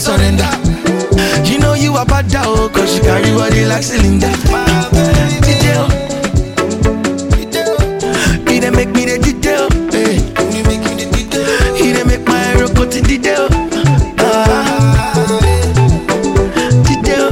surrender. You know you are bad oh, cause you carry body like cylinder. Detail, he dey make me the detail. He dey make my hero go to detail. Detail,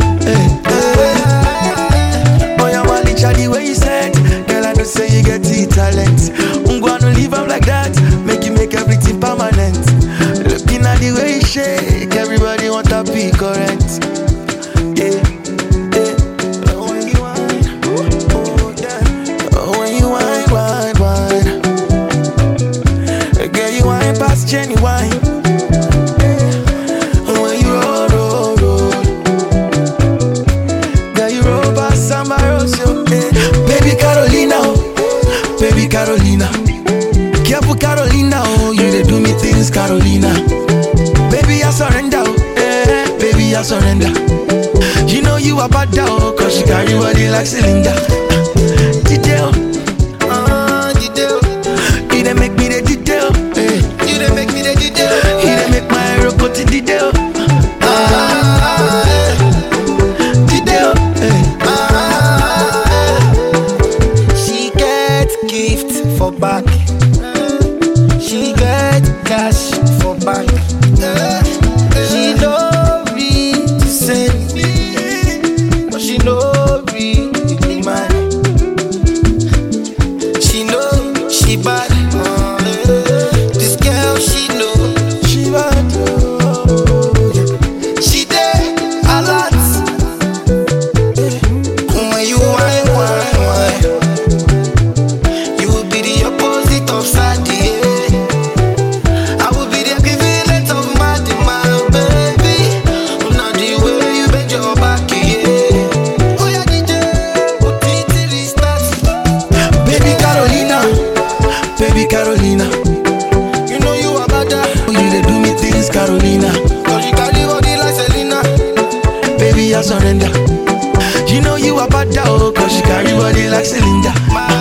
boy I'm only the way you said. Girl I know say you get the talent. I'm gonna leave up like that, make you make everything permanent. Looking at the way you shake, everybody want to be correct. Yeah, yeah. When you whine, oh damn. When you whine, whine. Girl you whine past genuine. When you roll. Girl you roll past Samba Rosso. Baby Carolina, oh. Baby Carolina. Careful Carolina, oh. You dey do me things Carolina. Baby I surrender, oh. Baby I surrender. You know you are bad oh, cause you carry body like cylinder. Detail, detail. He dey make me the detail. You dey make me the detail. He dey make my hero go to detail. Detail. She get gift for back. She get cash for bank. She no read to send me, but she no read the man. She know she bad. This girl she know She bad oh. she dey a lot. When you whine, you will be the opposite of sad. I will be the equivalent of mad, my baby. Not the way you bend your back, yeah. Oh yeah, DJ, put it till it starts. Baby Carolina, baby Carolina. You know you are better, You dey do me things Carolina. cause you carry body like Selena. Baby I surrender. You know you are bad oh, cause you carry body like cylinder. My